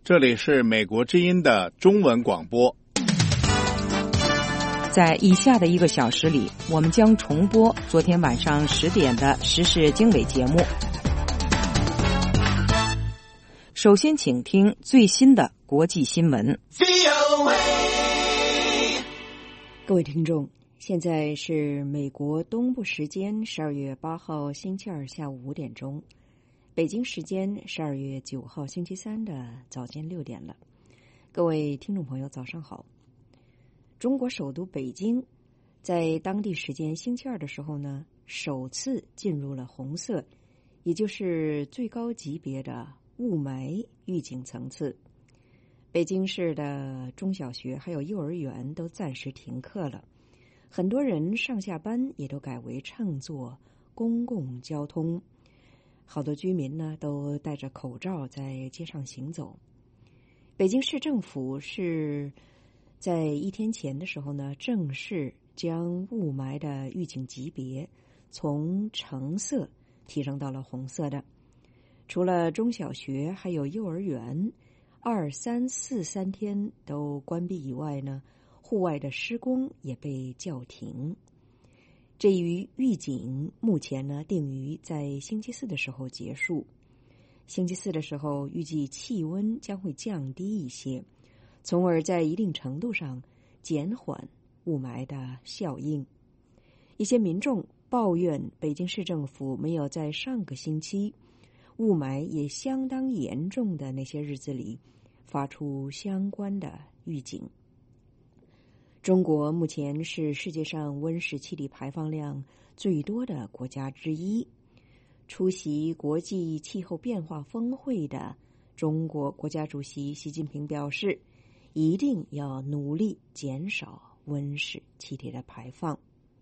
这里是美国之音的中文广播。 在以下的1个小时里，我们将重播昨天晚上10点的时事经纬节目。首先请听最新的国际新闻。各位听众，现在是美国东部时间12月8号星期二下午5点钟，北京时间12月9号星期三的早间6点了。各位听众朋友早上好。中国首都北京在当地时间星期二的时候呢，首次进入了红色，也就是最高级别的雾霾预警层次。北京市的中小学还有幼儿园都暂时停课了，很多人上下班也都改为乘坐公共交通，好多居民呢都戴着口罩在街上行走。北京市政府是在1天前的时候呢，正式将雾霾的预警级别从橙色提升到了红色的。除了中小学还有幼儿园2、3、4、3天都关闭以外呢，户外的施工也被叫停。这一预警目前呢定于在星期四的时候结束。星期四的时候预计气温将会降低一些，从而在一定程度上减缓雾霾的效应。一些民众抱怨北京市政府没有在上个星期雾霾也相当严重的那些日子里发出相关的预警。中国目前是世界上温室气体排放量最多的国家之一。出席国际气候变化峰会的中国国家主席习近平表示，一定要努力减少温室气体的排放。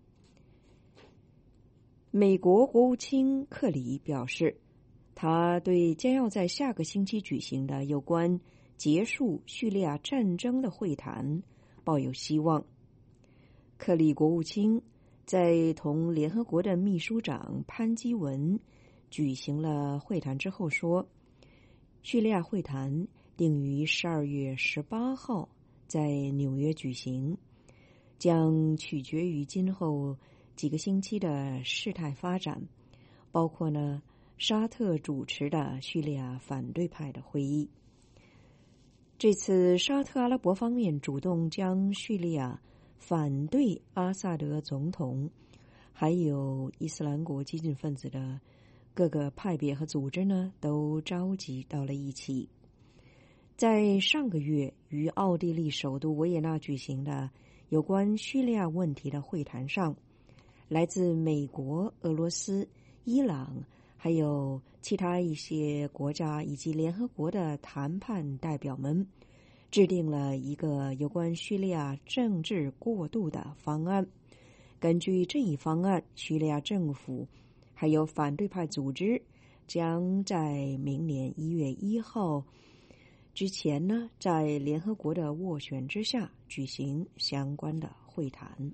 美国国务卿克里表示，他对将要在下个星期举行的有关结束叙利亚战争的会谈抱有希望。克里国务卿在同联合国的秘书长潘基文举行了会谈之后说，叙利亚会谈定于12月18号在纽约举行，将取决于今后几个星期的事态发展，包括呢沙特主持的叙利亚反对派的会议。这次沙特阿拉伯方面主动将叙利亚反对阿萨德总统还有伊斯兰国激进分子的各个派别和组织呢都召集到了一起。在上个月于奥地利首都维也纳举行的有关叙利亚问题的会谈上，来自美国、俄罗斯、伊朗还有其他一些国家以及联合国的谈判代表们制定了一个有关叙利亚政治过渡的方案。根据这一方案，叙利亚政府还有反对派组织将在明年1月1号之前呢，在联合国的斡旋之下举行相关的会谈。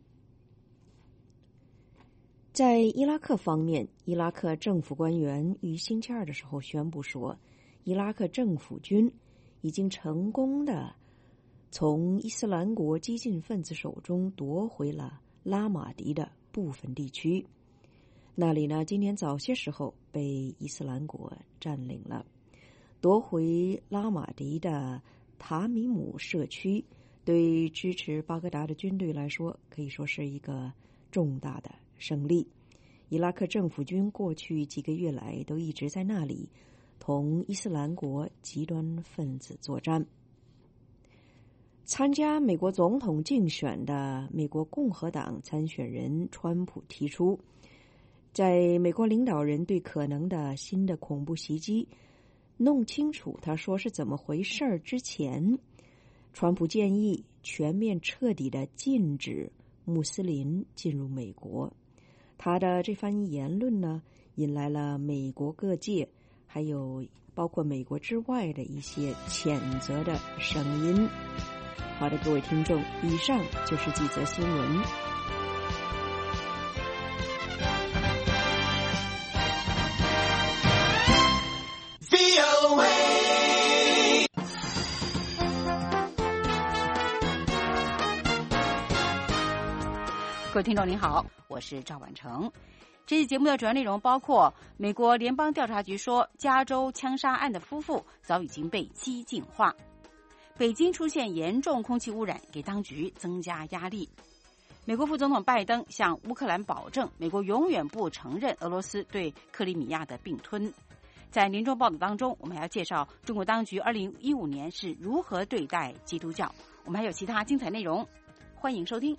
在伊拉克方面，伊拉克政府官员于星期二的时候宣布说，伊拉克政府军已经成功的从伊斯兰国激进分子手中夺回了拉马迪的部分地区。那里呢，今天早些时候被伊斯兰国占领了。夺回拉马迪的塔米姆社区对支持巴格达的军队来说可以说是一个重大的胜利。伊拉克政府军过去几个月来都一直在那里同伊斯兰国极端分子作战。参加美国总统竞选的美国共和党参选人川普提出，在美国领导人对可能的新的恐怖袭击弄清楚他说是怎么回事之前，川普建议全面彻底的禁止穆斯林进入美国。他的这番言论呢，引来了美国各界还有包括美国之外的一些谴责的声音。好的，各位听众，以上就是几则新闻。 各位听众您好，我是赵婉成。这期节目的主要内容包括：美国联邦调查局说，加州枪杀案的夫妇早已经被激进化；北京出现严重空气污染，给当局增加压力；美国副总统拜登向乌克兰保证，美国永远不承认俄罗斯对克里米亚的并吞。在年终报道当中，我们还要介绍中国当局2015年是如何对待基督教。我们还有其他精彩内容，欢迎收听。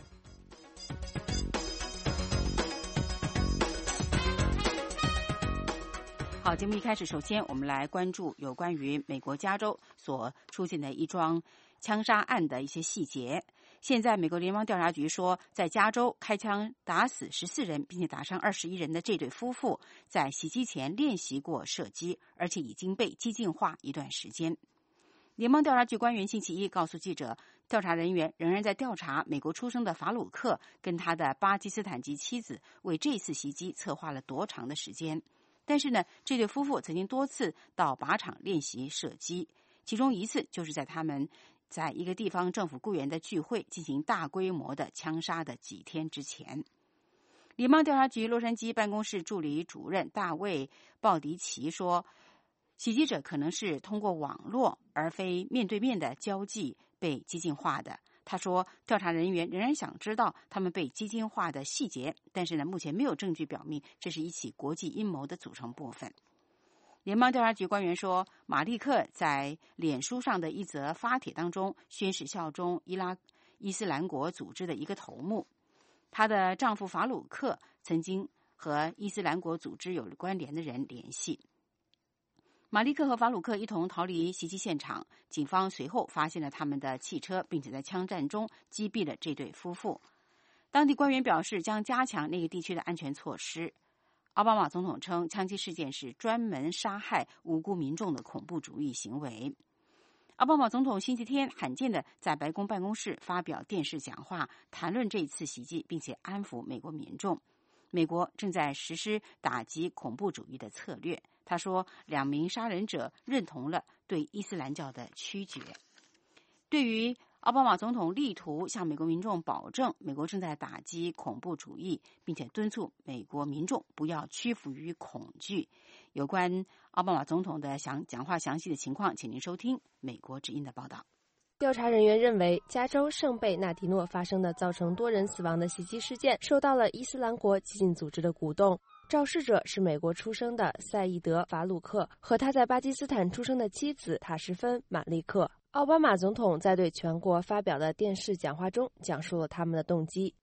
好，节目一开始，首先我们来关注有关于美国加州所出现的一桩枪杀案的一些细节。现在美国联邦调查局说，在加州开枪打死14人并且打伤21人的这对夫妇，在袭击前练习过射击，而且已经被激进化一段时间。联邦调查局官员星期一告诉记者，调查人员仍然在调查美国出生的法鲁克跟他的巴基斯坦籍妻子为这次袭击策划了多长的时间。但是呢，这对夫妇曾经多次到靶场练习射击，其中一次就是在他们在一个地方政府雇员的聚会进行大规模的枪杀的几天之前。联邦调查局洛杉矶办公室助理主任大卫·鲍迪奇说，袭击者可能是通过网络而非面对面的交际被激进化的。他说，调查人员仍然想知道他们被激进化的细节，但是呢，目前没有证据表明这是一起国际阴谋的组成部分。联邦调查局官员说，马利克在脸书上的一则发帖当中宣誓效忠伊斯兰国组织的一个头目。她的丈夫法鲁克曾经和伊斯兰国组织有关联的人联系。马利克和法鲁克一同逃离袭击现场，警方随后发现了他们的汽车，并且在枪战中击毙了这对夫妇。当地官员表示将加强那个地区的安全措施。奥巴马总统称，枪击事件是专门杀害无辜民众的恐怖主义行为。奥巴马总统星期天罕见的在白宫办公室发表电视讲话，谈论这次袭击，并且安抚美国民众。美国正在实施打击恐怖主义的策略。他说，2名杀人者认同了对伊斯兰教的驱绝。对于奥巴马总统力图向美国民众保证美国正在打击恐怖主义，并且敦促美国民众不要屈服于恐惧。有关奥巴马总统的讲话详细的情况，请您收听美国之音的报道。 调查人员认为，加州圣贝纳迪诺发生的造成多人死亡的袭击事件受到了伊斯兰国激进组织的鼓动。肇事者是美国出生的赛义德·法鲁克和他在巴基斯坦出生的妻子塔什芬·马利克。奥巴马总统在对全国发表的电视讲话中讲述了他们的动机。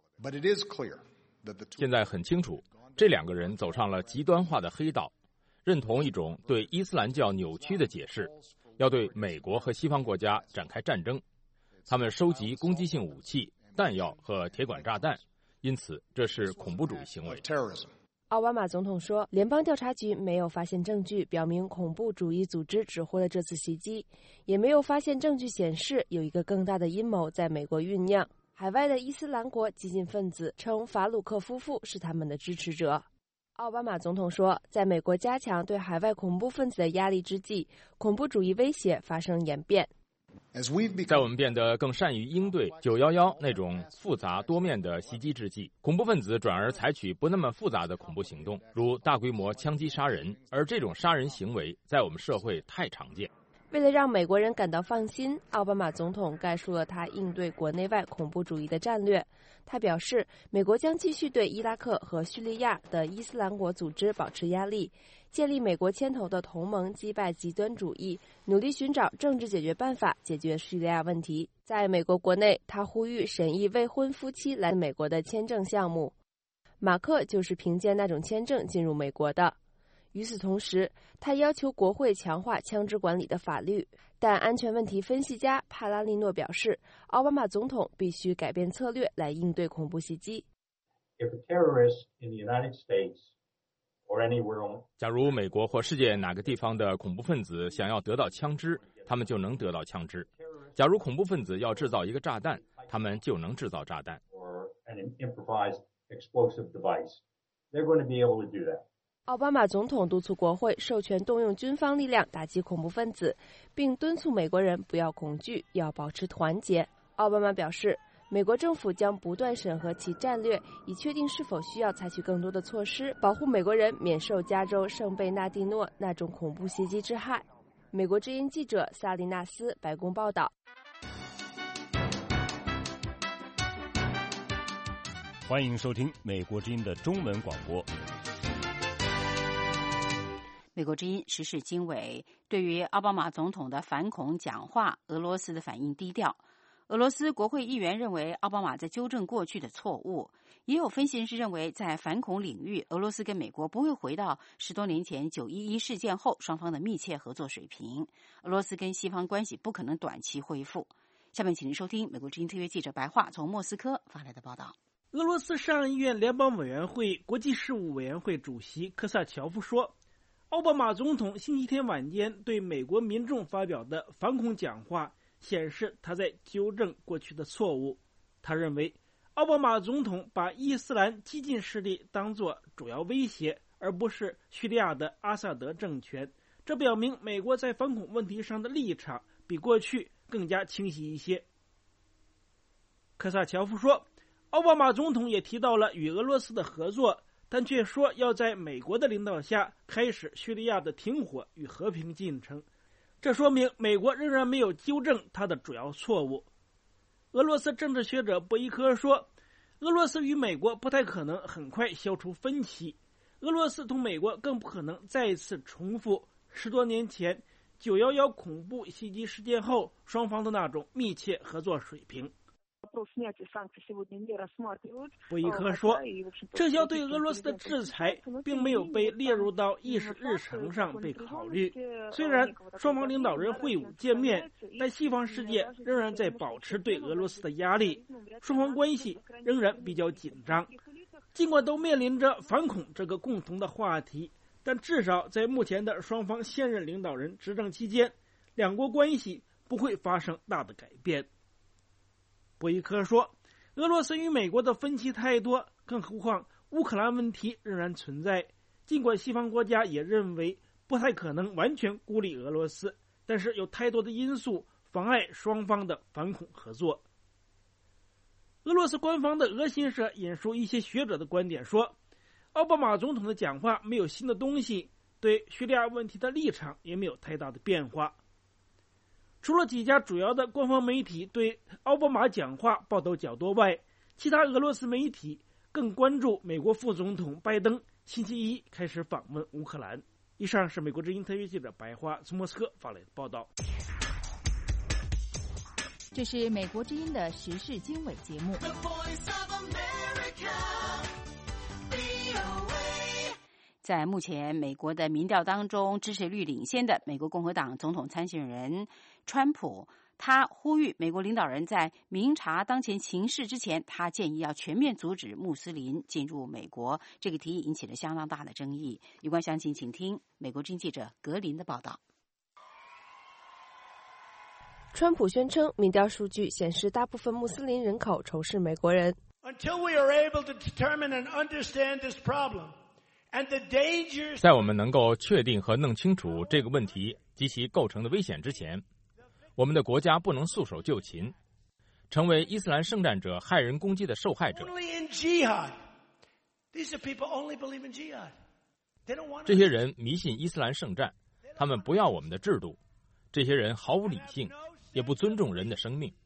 现在很清楚，这2个人走上了极端化的黑道，认同一种对伊斯兰教扭曲的解释，要对美国和西方国家展开战争。他们收集攻击性武器、弹药和铁管炸弹，因此这是恐怖主义行为。 奥巴马总统说，联邦调查局没有发现证据表明恐怖主义组织指挥了这次袭击，也没有发现证据显示有一个更大的阴谋在美国酝酿。海外的伊斯兰国激进分子称法鲁克夫妇是他们的支持者。奥巴马总统说，在美国加强对海外恐怖分子的压力之际，恐怖主义威胁发生演变。 在我们变得更善于应对911那种复杂多面的袭击之际，恐怖分子转而采取不那么复杂的恐怖行动，如大规模枪击杀人，而这种杀人行为在我们社会太常见。 为了让美国人感到放心，奥巴马总统概述了他应对国内外恐怖主义的战略。他表示，美国将继续对伊拉克和叙利亚的伊斯兰国组织保持压力，建立美国牵头的同盟，击败极端主义，努力寻找政治解决办法，解决叙利亚问题。在美国国内，他呼吁审议未婚夫妻来美国的签证项目。马克就是凭借那种签证进入美国的。与此同时，他要求国会强化枪支管理的法律，但安全问题分析家帕拉利诺表示，奥巴马总统必须改变策略来应对恐怖袭击。 假如美国或世界哪个地方的恐怖分子想要得到枪支，他们就能得到枪支；假如恐怖分子要制造一个炸弹，他们就能制造炸弹。 奥巴马总统督促国会授权动用军方力量打击恐怖分子，并敦促美国人不要恐惧，要保持团结。奥巴马表示， 美国政府将不断审核其战略，以确定是否需要采取更多的措施，保护美国人免受加州圣贝纳蒂诺那种恐怖袭击之害。美国之音记者萨利纳斯，白宫报道。 欢迎收听美国之音的中文广播。 美国之音时事经纬对于奥巴马总统的反恐讲话，俄罗斯的反应低调。俄罗斯国会议员认为奥巴马在纠正过去的错误，也有分析人士认为，在反恐领域，俄罗斯跟美国不会回到10多年前911事件后双方的密切合作水平。俄罗斯跟西方关系不可能短期恢复。下面请您收听美国之音特约记者白桦从莫斯科发来的报道。 俄罗斯上议院联邦委员会国际事务委员会主席科萨乔夫说，奥巴马总统星期天晚间对美国民众发表的反恐讲话显示他在纠正过去的错误。他认为奥巴马总统把伊斯兰激进势力当作主要威胁，而不是叙利亚的阿萨德政权，这表明美国在反恐问题上的立场比过去更加清晰一些。科萨乔夫说，奥巴马总统也提到了与俄罗斯的合作，但却说要在美国的领导下开始叙利亚的停火与和平进程，这说明美国仍然没有纠正他的主要错误。俄罗斯政治学者博伊科说，俄罗斯与美国不太可能很快消除分歧，俄罗斯同美国更不可能再次重复10多年前911恐怖袭击事件后双方的那种密切合作水平。博伊科说，撤销对俄罗斯的制裁并没有被列入到议事日程上被考虑。虽然双方领导人会晤见面，但西方世界仍然在保持对俄罗斯的压力，双方关系仍然比较紧张。尽管都面临着反恐这个共同的话题，但至少在目前的双方现任领导人执政期间，两国关系不会发生大的改变。博伊科说，俄罗斯与美国的分歧太多，更何况乌克兰问题仍然存在。尽管西方国家也认为不太可能完全孤立俄罗斯，但是有太多的因素妨碍双方的反恐合作。俄罗斯官方的俄新社引述一些学者的观点说，奥巴马总统的讲话没有新的东西，对叙利亚问题的立场也没有太大的变化。除了几家主要的官方媒体对奥巴马讲话报道较多外，其他俄罗斯媒体更关注美国副总统拜登星期一开始访问乌克兰。以上是美国之音特约记者白桦从莫斯科发来的报道。 这是美国之音的时事经纬节目。 在目前美国的民调当中，支持率领先的美国共和党总统参选人川普，他呼吁美国领导人在明察当前情势之前，他建议要全面阻止穆斯林进入美国。这个提议引起了相当大的争议。有关详情，请听美国之音记者格林的报道。 川普宣称，民调数据显示大部分穆斯林人口仇视美国人。 Until we are able to determine and understand this problem, 在我们能够确定和弄清楚这个问题及其构成的危险之前，我们的国家不能束手就擒，成为伊斯兰圣战者害人攻击的受害者。这些人迷信伊斯兰圣战，他们不要我们的制度，这些人毫无理性，也不尊重人的生命。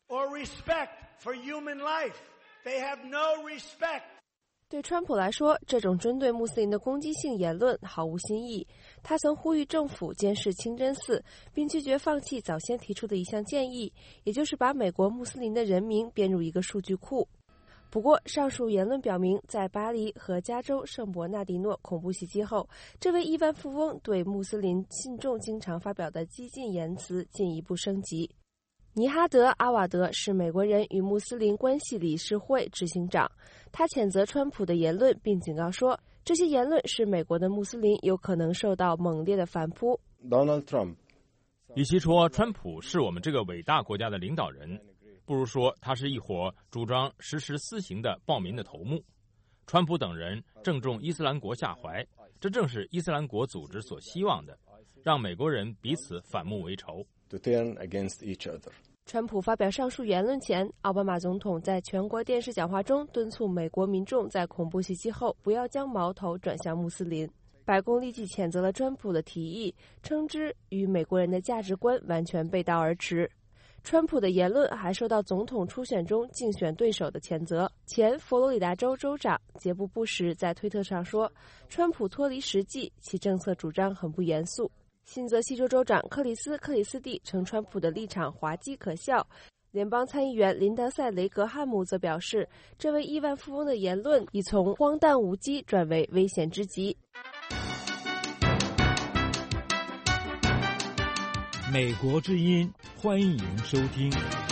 对川普来说，这种针对穆斯林的攻击性言论毫无新意。他曾呼吁政府监视清真寺，并拒绝放弃早先提出的一项建议，也就是把美国穆斯林的人名编入一个数据库。不过，上述言论表明，在巴黎和加州圣伯纳迪诺恐怖袭击后，这位亿万富翁对穆斯林信众经常发表的激进言辞进一步升级。尼哈德·阿瓦德是美国人与穆斯林关系理事会执行长，他谴责川普的言论，并警告说，这些言论使美国的穆斯林有可能受到猛烈的反扑。 Donald Trump， 与其说川普是我们这个伟大国家的领导人，不如说他是一伙主张实施私刑的暴民的头目。川普等人正中伊斯兰国下怀，这正是伊斯兰国组织所希望的，让美国人彼此反目为仇。 To turn against each other. 川普发表上述言论前，奥巴马总统在全国电视讲话中敦促美国民众在恐怖袭击后不要将矛头转向穆斯林。白宫立即谴责了川普的提议，称之与美国人的价值观完全背道而驰。川普的言论还受到总统初选中竞选对手的谴责。前佛罗里达州州长杰布·布什在推特上说，川普脱离实际，其政策主张很不严肃。新泽西州州长克里斯蒂称川普的立场滑稽可笑。联邦参议员林德赛·雷格汉姆则表示，这位亿万富翁的言论已从荒诞无稽转为危险之极。 美国之音，欢迎收听。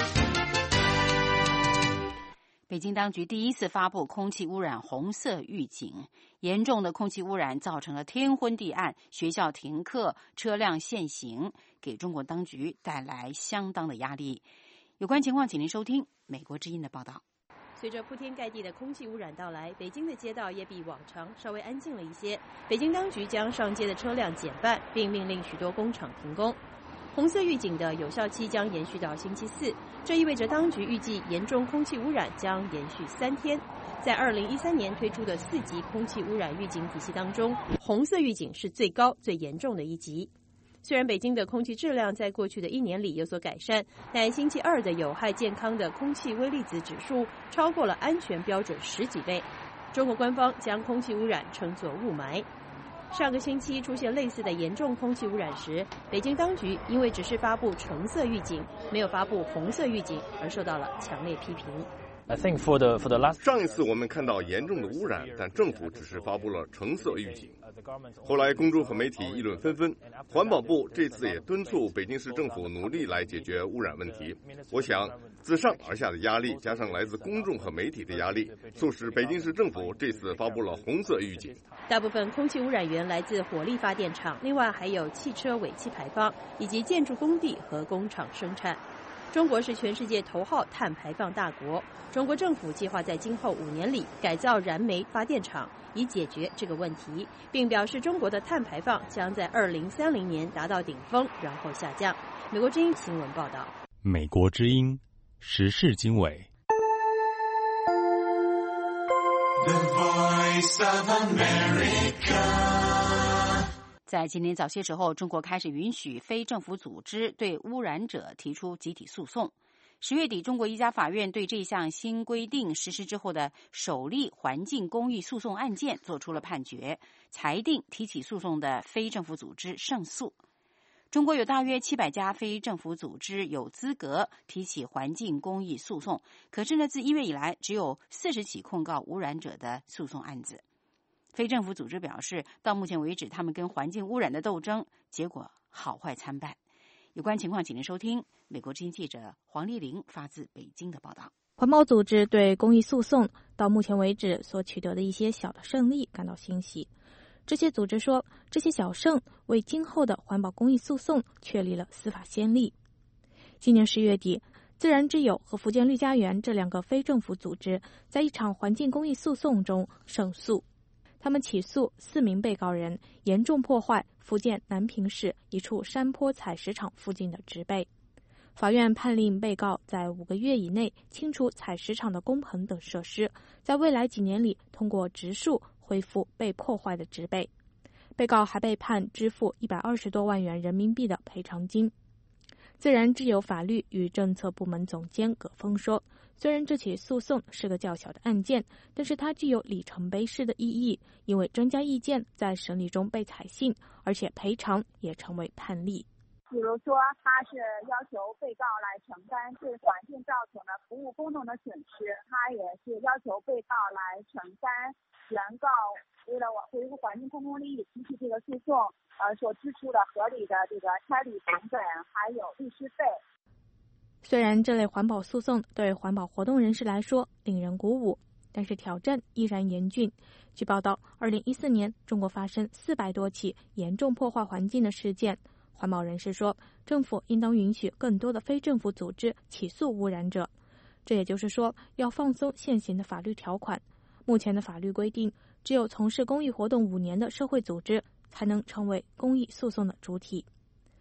北京当局第一次发布空气污染红色预警，严重的空气污染造成了天昏地暗，学校停课，车辆限行，给中国当局带来相当的压力。有关情况，请您收听美国之音的报道。 随着铺天盖地的空气污染到来，北京的街道也比往常稍微安静了一些。北京当局将上街的车辆减半，并命令许多工厂停工。红色预警的有效期将延续到星期四，这意味着当局预计严重空气污染将延续3天。在2013年推出的4级空气污染预警体系当中，红色预警是最高、最严重的一级。虽然北京的空气质量在过去的1年里有所改善，但星期二的有害健康的空气微粒子指数超过了安全标准10几倍。中国官方将空气污染称作雾霾。上个星期出现类似的严重空气污染时，北京当局因为只是发布橙色预警，没有发布红色预警，而受到了强烈批评。 上一次我们看到严重的污染，但政府只是发布了橙色预警。后来公众和媒体议论纷纷，环保部这次也敦促北京市政府努力来解决污染问题。我想自上而下的压力加上来自公众和媒体的压力，促使北京市政府这次发布了红色预警。 大部分空气污染源来自火力发电厂，另外还有汽车尾气排放以及建筑工地和工厂生产。中国是全世界头号碳排放大国，中国政府计划在今后5年里改造燃煤发电厂，以解决这个问题，并表示中国的碳排放将在2030年达到顶峰，然后下降。美国之音新闻报道。 美国之音时事经纬。 The Voice of America。 在今年早些时候，中国开始允许非政府组织对污染者提出集体诉讼。10月底，中国一家法院对这项新规定实施之后的首例环境公益诉讼案件作出了判决，裁定提起诉讼的非政府组织胜诉。中国有大约700家非政府组织有资格提起环境公益诉讼，可是呢，自1月以来，只有40起控告污染者的诉讼案子。非政府组织表示，到目前为止，他们跟环境污染的斗争结果好坏参半。有关情况，请您收听美国之音记者黄丽玲发自北京的报道。 环保组织对公益诉讼到目前为止所取得的一些小的胜利感到欣喜。这些组织说，这些小胜为今后的环保公益诉讼确立了司法先例。今年10月底，自然之友和福建绿家园这2个非政府组织在一场环境公益诉讼中胜诉。他们起诉4名被告人严重破坏福建南平市一处山坡采石场附近的植被。法院判令被告在5个月以内清除采石场的工棚等设施，在未来几年里通过植树恢复被破坏的植被。被告还被判支付120多万元人民币的赔偿金。自然之友法律与政策部门总监葛峰说，虽然这起诉讼是个较小的案件，但是它具有里程碑式的意义，因为专家意见在审理中被采信，而且赔偿也成为判例。 比如说，他是要求被告来承担对环境造成的服务功能的损失，他也是要求被告来承担原告为了维护环境公共利益提起这个诉讼所支出的合理的这个差旅成本，还有律师费。 虽然这类环保诉讼对环保活动人士来说令人鼓舞，但是挑战依然严峻。据报道，2014年中国发生400多起严重破坏环境的事件。环保人士说，政府应当允许更多的非政府组织起诉污染者。这也就是说，要放松现行的法律条款。目前的法律规定，只有从事公益活动5年的社会组织才能成为公益诉讼的主体。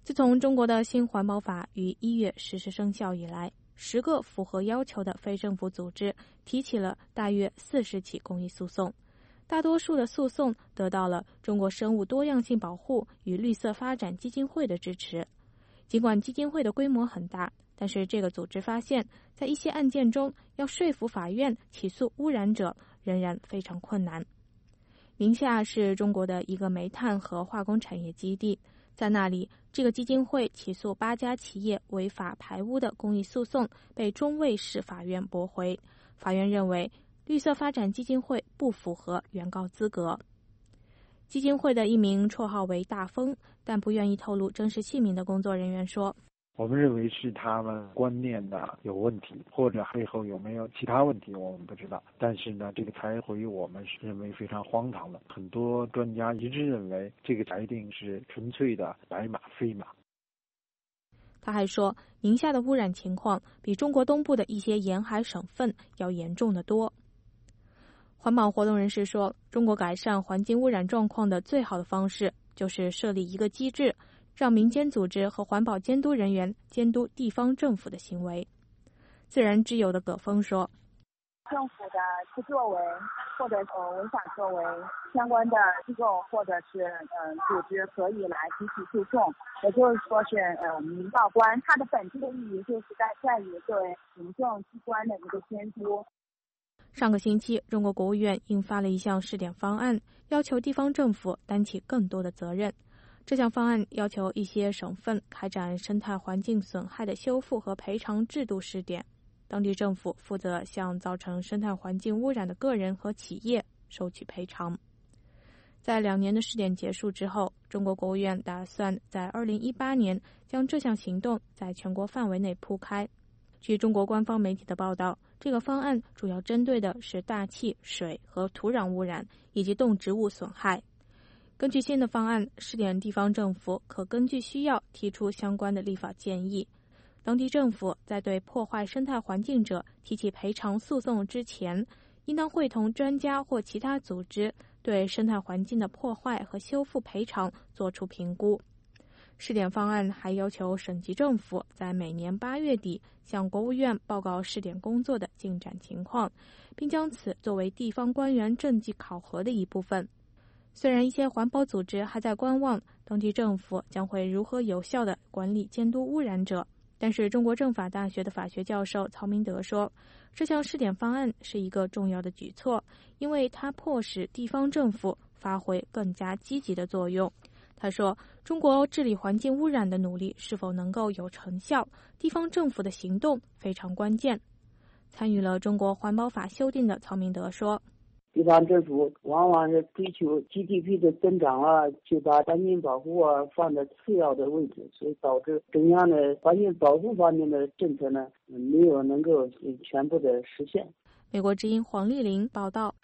自从中国的新环保法于1月实施生效以来，10个符合要求的非政府组织提起了大约40起公益诉讼，大多数的诉讼得到了中国生物多样性保护与绿色发展基金会的支持。尽管基金会的规模很大，但是这个组织发现，在一些案件中，要说服法院起诉污染者仍然非常困难。宁夏是中国的一个煤炭和化工产业基地，在那里，这个基金会起诉8家企业违法排污的公益诉讼被中卫市法院驳回。法院认为，绿色发展基金会不符合原告资格。基金会的一名绰号为大风，但不愿意透露真实姓名的工作人员说， 我们认为是他们观念的有问题，或者背后有没有其他问题我们不知道，但是呢，这个裁回我们是认为非常荒唐的。很多专家一致认为这个裁定是纯粹的白马非马。 他还说，宁夏的污染情况比中国东部的一些沿海省份要严重得多。环保活动人士说，中国改善环境污染状况的最好的方式就是设立一个机制，让民间组织和环保监督人员监督地方政府的行为。自然之友的葛峰说， 政府的不作为或者违法作为，相关的机构或者是组织可以来提起诉讼，也就是说是民告官，它的本质的意义就是在于对行政机关的一个监督。 上个星期，中国国务院印发了一项试点方案，要求地方政府担起更多的责任。这项方案要求一些省份开展生态环境损害的修复和赔偿制度试点，当地政府负责向造成生态环境污染的个人和企业收取赔偿。在2年的试点结束之后，中国国务院打算在2018年将这项行动在全国范围内铺开。据中国官方媒体的报道，这个方案主要针对的是大气、水和土壤污染以及动植物损害。根据新的方案，试点地方政府可根据需要提出相关的立法建议。当地政府在对破坏生态环境者提起赔偿诉讼之前，应当会同专家或其他组织对生态环境的破坏和修复赔偿作出评估。试点方案还要求省级政府在每年8月底向国务院报告试点工作的进展情况，并将此作为地方官员政绩考核的一部分。虽然一些环保组织还在观望当地政府将会如何有效地管理监督污染者，但是中国政法大学的法学教授曹明德说，这项试点方案是一个重要的举措，因为它迫使地方政府发挥更加积极的作用。他说，中国治理环境污染的努力是否能够有成效，地方政府的行动非常关键。参与了中国环保法修订的曹明德说， 地方政府往往是追求 GDP 的增长就把环境保护放在次要的位置，所以导致中央的环境保护方面的政策没有能够全部的实现。 美国之音黄丽玲报道。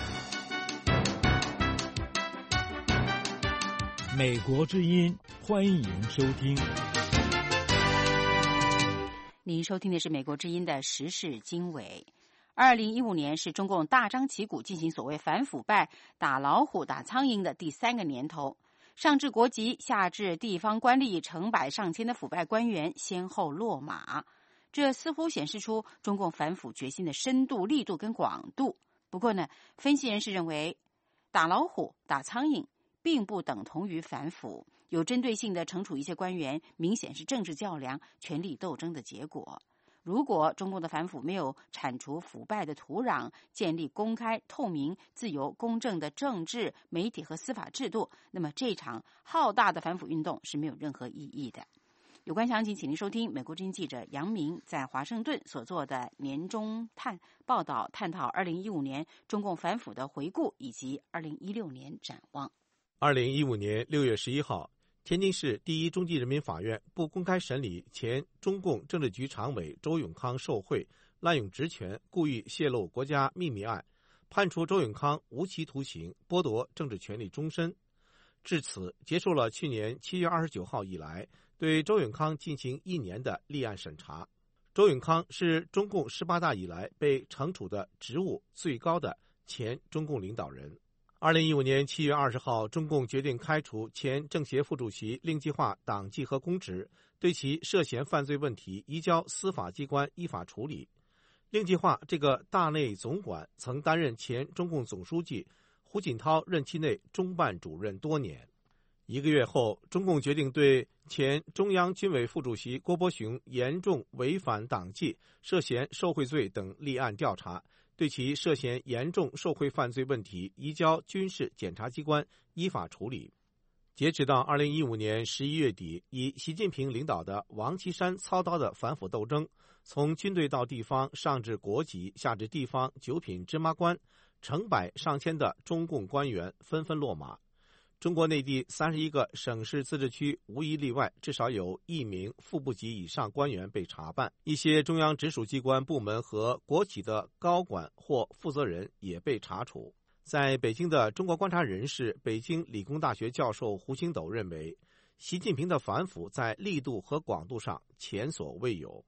美国之音，欢迎收听。 您收听的是美国之音的时事经纬。2015年是中共大张旗鼓进行所谓反腐败、打老虎、打苍蝇的第3个年头，上至国级，下至地方官吏，成百上千的腐败官员先后落马，这似乎显示出中共反腐决心的深度、力度跟广度。不过呢，分析人士认为，打老虎、打苍蝇并不等同于反腐，有针对性的惩处一些官员，明显是政治较量、权力斗争的结果。如果中共的反腐没有铲除腐败的土壤，建立公开、透明、自由、公正的政治、媒体和司法制度，那么这场浩大的反腐运动是没有任何意义的。有关详情，请您收听美国之音记者杨明在华盛顿所做的年终报道，探讨2015年中共反腐的回顾以及2016年展望。 2015年6月11号，天津市第一中级人民法院不公开审理前中共政治局常委周永康受贿、滥用职权、故意泄露国家秘密案，判处周永康无期徒刑，剥夺政治权利终身。至此，结束了去年7月29号以来对周永康进行1年的立案审查。周永康是中共18大以来被惩处的职务最高的前中共领导人。 2015年7月20号，中共决定开除前政协副主席令计划党纪和公职，对其涉嫌犯罪问题移交司法机关依法处理。令计划这个大内总管曾担任前中共总书记胡锦涛任期内中办主任多年。1个月后，中共决定对前中央军委副主席郭伯雄严重违反党纪、涉嫌受贿罪等立案调查，对其涉嫌严重受贿犯罪问题移交军事检察机关依法处理。截止到2015年11月底，以习近平领导的王岐山操刀的反腐斗争，从军队到地方，上至国级，下至地方九品芝麻官，成百上千的中共官员纷纷落马。中国内地31个省市自治区无一例外，至少有1名副部级以上官员被查办，一些中央直属机关部门和国企的高管或负责人也被查处。在北京的中国观察人士、北京理工大学教授胡星斗认为，习近平的反腐在力度和广度上前所未有。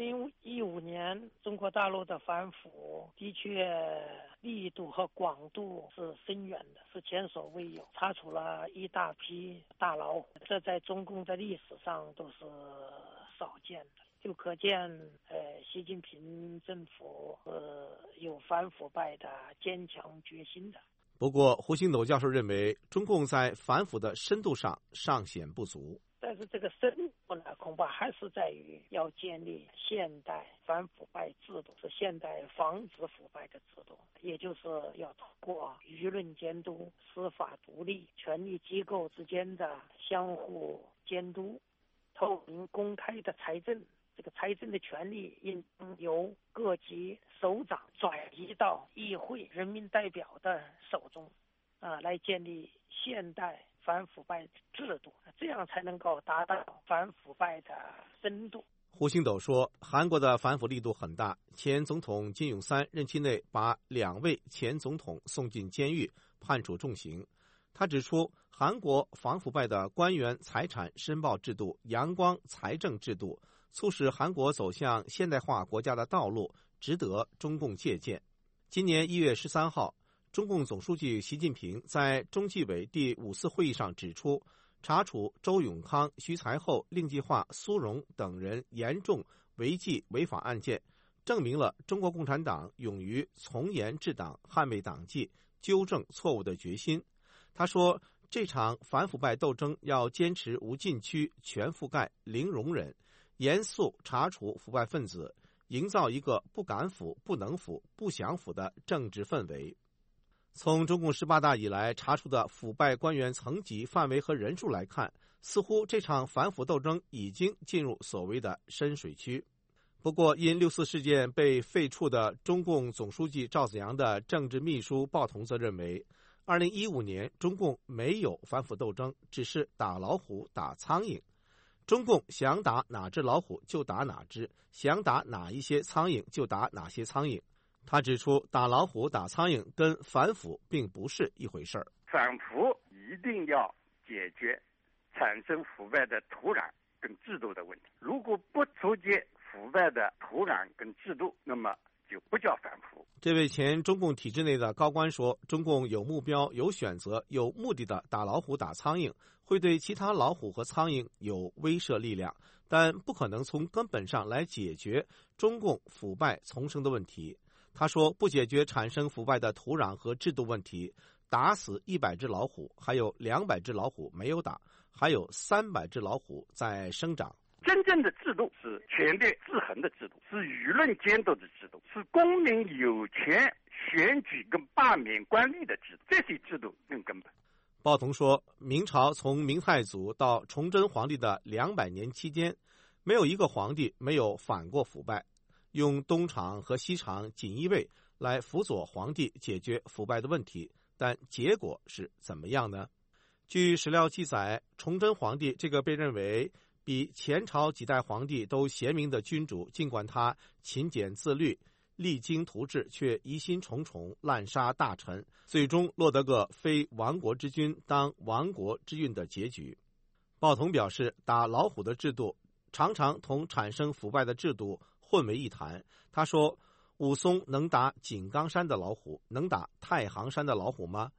2015年中国大陆的反腐的确力度和广度是深远的，是前所未有，查处了一大批大老虎，这在中共的历史上都是少见的，就可见习近平政府有反腐败的坚强决心的。 不过胡星斗教授认为，中共在反腐的深度上尚显不足。 但是这个深度呢，恐怕还是在于要建立现代反腐败制度，是现代防止腐败的制度，也就是要通过舆论监督、司法独立、权力机构之间的相互监督、透明公开的财政。这个财政的权力应由各级首长转移到议会人民代表的手中，来建立现代反腐败制度，这样才能够达到反腐败的深度。 胡星斗说，韩国的反腐力度很大，前总统金泳三任期内把2位前总统送进监狱，判处重刑。他指出，韩国反腐败的官员财产申报制度、阳光财政制度，促使韩国走向现代化国家的道路，值得中共借鉴。今年1月13号，中共总书记习近平在中纪委第5次会议上指出，查处周永康、徐才厚、令计划、苏荣等人严重违纪违法案件，证明了中国共产党勇于从严治党、捍卫党纪、纠正错误的决心。他说，这场反腐败斗争要坚持无禁区、全覆盖、零容忍，严肃查处腐败分子，营造一个不敢腐、不能腐、不想腐的政治氛围。从中共18大以来查处的腐败官员层级、范围和人数来看，似乎这场反腐斗争已经进入所谓的深水区。不过，因6·4事件被废黜的中共总书记赵紫阳的政治秘书鲍同则认为，2015年中共没有反腐斗争，只是打老虎、打苍蝇。中共想打哪只老虎就打哪只，想打哪一些苍蝇就打哪些苍蝇。他指出，打老虎、打苍蝇跟反腐并不是一回事儿。 反腐一定要解决产生腐败的土壤跟制度的问题。如果不除解腐败的土壤跟制度，那么就不叫反腐。 这位前中共体制内的高官说，中共有目标、有选择、有目的的打老虎、打苍蝇，会对其他老虎和苍蝇有威慑力量，但不可能从根本上来解决中共腐败丛生的问题。他说，不解决产生腐败的土壤和制度问题，打死100只老虎，还有200只老虎没有打，还有300只老虎在生长。 真正的制度是权力制衡的制度，是舆论监督的制度，是公民有权选举跟罢免官吏的制度，这些制度更根本。 鲍同说，明朝从明太祖到崇祯皇帝的200年期间，没有一个皇帝没有反过腐败，用东厂和西厂锦衣卫来辅佐皇帝解决腐败的问题，但结果是怎么样呢？据史料记载，崇祯皇帝这个被认为比前朝几代皇帝都贤明的君主，尽管他勤俭自律、励精图治，却疑心重重，滥杀大臣，最终落得个非亡国之君当亡国之运的结局。鲍同表示，打老虎的制度常常同产生腐败的制度混为一谈。他说，武松能打井冈山的老虎，能打太行山的老虎吗？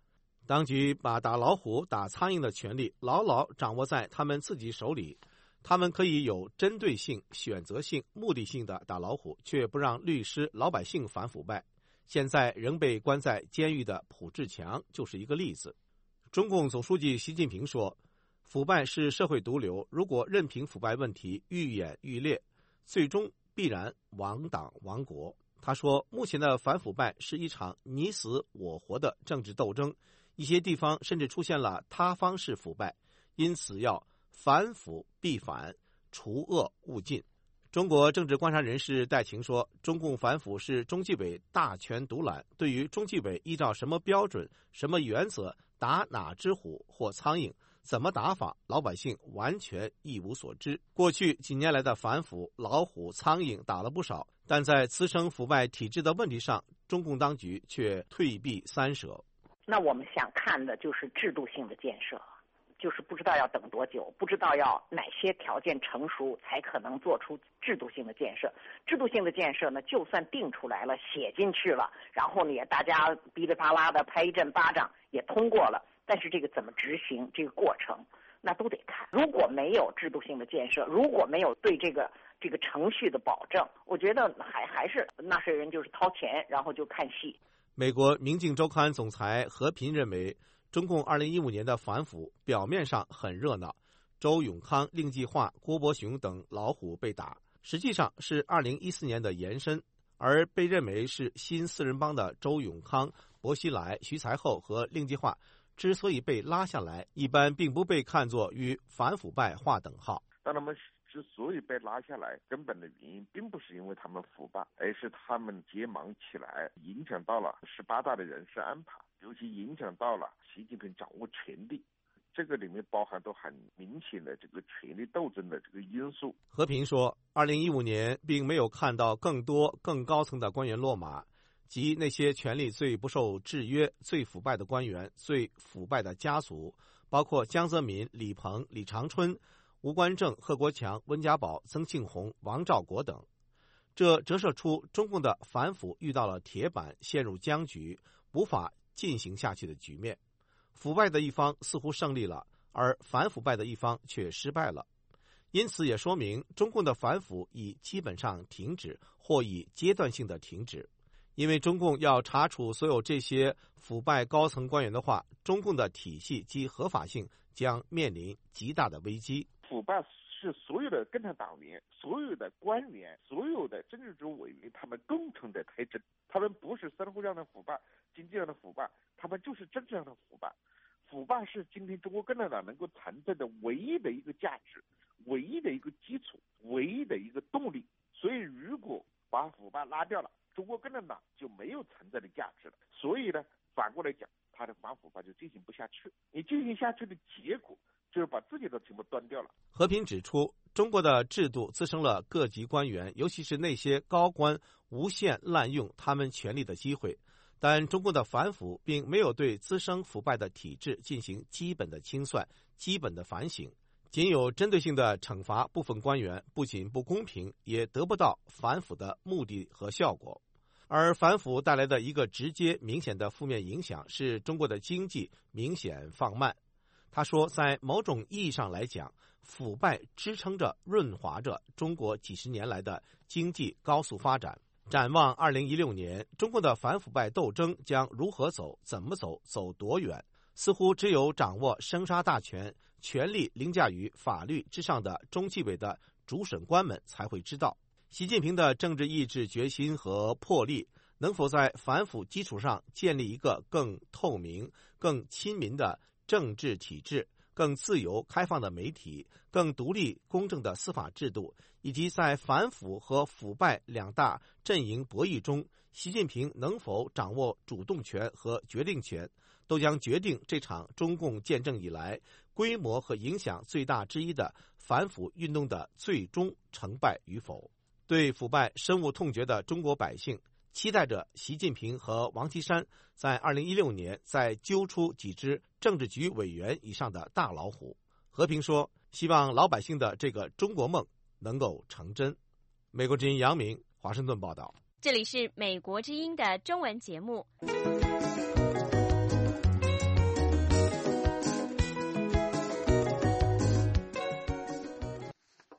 当局把打老虎、打苍蝇的权利牢牢掌握在他们自己手里，他们可以有针对性、选择性、目的性的打老虎，却不让律师、老百姓反腐败。现在仍被关在监狱的卜志强就是一个例子。中共总书记习近平说，腐败是社会毒瘤，如果任凭腐败问题愈演愈烈，最终必然亡党亡国。他说，目前的反腐败是一场你死我活的政治斗争，一些地方甚至出现了他方式腐败，因此要反腐必反，除恶务尽。中国政治观察人士戴晴说，中共反腐是中纪委大权独揽，对于中纪委依照什么标准、什么原则打哪只虎或苍蝇，怎么打法，老百姓完全一无所知。过去几年来的反腐，老虎、苍蝇打了不少，但在滋生腐败体制的问题上，中共当局却退避三舍。 那我们想看的就是制度性的建设，就是不知道要等多久，不知道要哪些条件成熟才可能做出制度性的建设。制度性的建设呢，就算定出来了，写进去了，然后呢也大家噼里啪啦的拍一阵巴掌也通过了，但是这个怎么执行，这个过程那都得看。如果没有制度性的建设，如果没有对这个程序的保证，我觉得还是纳税人就是掏钱，然后就看戏。 美国《明镜周刊》总裁何平认为，中共2015年的反腐表面上很热闹，周永康、令计划、郭伯雄等老虎被打，实际上是2014年的延伸，而被认为是新四人帮的周永康、薄熙来、徐才厚和令计划之所以被拉下来，一般并不被看作与反腐败划等号。 但他们之所以被拉下来，根本的原因并不是因为他们腐败，而是他们结盟起来，影响到了18大的人事安排，尤其影响到了习近平掌握权力。这个里面包含都很明显的这个权力斗争的这个因素。 和平说，2015年并没有看到更多更高层的官员落马，即那些权力最不受制约、最腐败的官员、最腐败的家族，包括江泽民、李鹏、李长春、吴官正、贺国强、温家宝、曾庆红、王兆国等。这折射出中共的反腐遇到了铁板，陷入僵局，无法进行下去的局面。腐败的一方似乎胜利了，而反腐败的一方却失败了。因此也说明中共的反腐已基本上停止，或已阶段性的停止。因为中共要查处所有这些腐败高层官员的话，中共的体系及合法性将面临极大的危机。 腐败是所有的共产党员、所有的官员、所有的政治局委员他们共同的特征，他们不是生活上的腐败、经济上的腐败，他们就是政治上的腐败。腐败是今天中国共产党能够存在的唯一的一个价值、唯一的一个基础、唯一的一个动力。所以如果把腐败拉掉了，中国共产党就没有存在的价值了。所以呢，反过来讲，他的反腐败就进行不下去。你进行下去的结果就是把自己的全部端掉了。 和平指出，中国的制度滋生了各级官员，尤其是那些高官无限滥用他们权力的机会。但中国的反腐并没有对滋生腐败的体制进行基本的清算、基本的反省，仅有针对性的惩罚部分官员，不仅不公平，也得不到反腐的目的和效果。而反腐带来的一个直接明显的负面影响是中国的经济明显放慢。他说，在某种意义上来讲，腐败支撑着、润滑着中国几十年来的经济高速发展。展望2016年，中国的反腐败斗争将如何走、怎么走、走多远，似乎只有掌握生杀大权、权力凌驾于法律之上的中纪委的主审官们才会知道。习近平的政治意志、决心和魄力，能否在反腐基础上建立一个更透明、更亲民的政治体制，更自由开放的媒体，更独立公正的司法制度，以及在反腐和腐败两大阵营博弈中，习近平能否掌握主动权和决定权，都将决定这场中共建政以来规模和影响最大之一的反腐运动的最终成败与否。对腐败深恶痛绝的中国百姓期待着习近平和王岐山在2016年再揪出几只政治局委员以上的大老虎。和平说，希望老百姓的这个中国梦能够成真。美国之音杨明，华盛顿报道。 这里是美国之音的中文节目。